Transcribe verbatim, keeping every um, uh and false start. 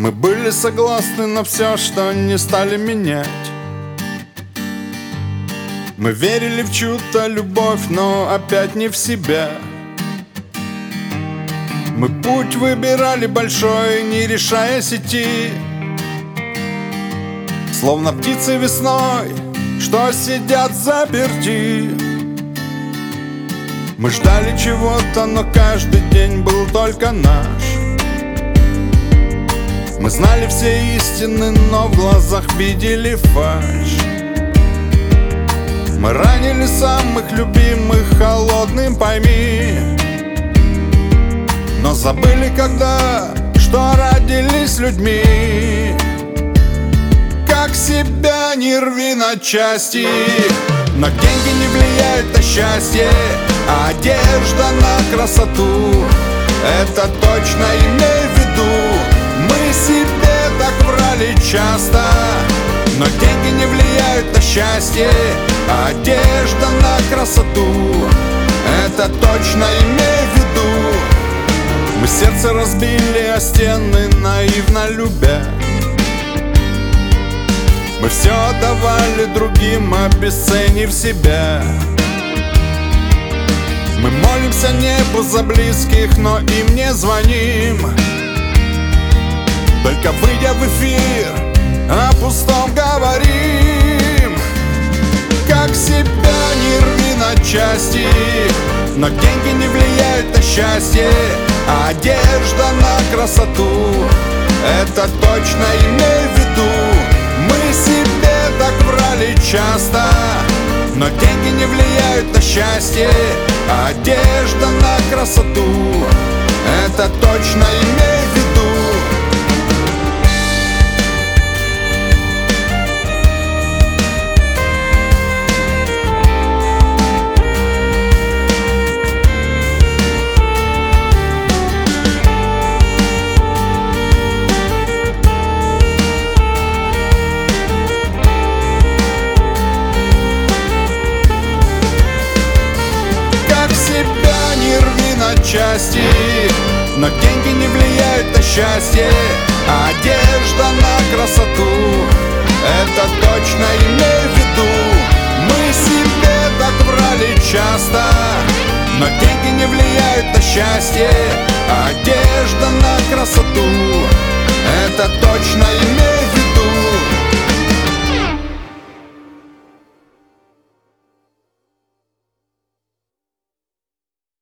Мы были согласны на все, что не стали менять. Мы верили в чью-то любовь, но опять не в себя. Мы путь выбирали большой, не решаясь идти, словно птицы весной, что сидят заперти. Мы ждали чего-то, но каждый день был только наш. Мы знали все истины, но в глазах видели фальшь. Мы ранили самых любимых холодным, пойми, но забыли, когда, что родились людьми. Как себя не рви на части, но деньги не влияют на счастье, а одежда на красоту. Это точно имей в виду. Мы себе так врали часто, но деньги не влияют на счастье, а одежда на красоту. Это точно имей в виду. Мы сердце разбили о стены, наивно любя. Мы все отдавали другим, обесценив себя. Мы молимся небу за близких, но им не звоним. Только выйдя в эфир, о пустом говорим. Как себя не рви на части, но деньги не влияют на счастье, а одежда на красоту. Это точно имей в виду. Мы себе так врали часто, но деньги не влияют на счастье, а одежда на красоту. Это точно имей в виду. Части, но деньги не влияют на счастье, а одежда на красоту. Это точно имей в виду. Мы себе так врали часто, но деньги не влияют на счастье, а одежда на красоту. Это точно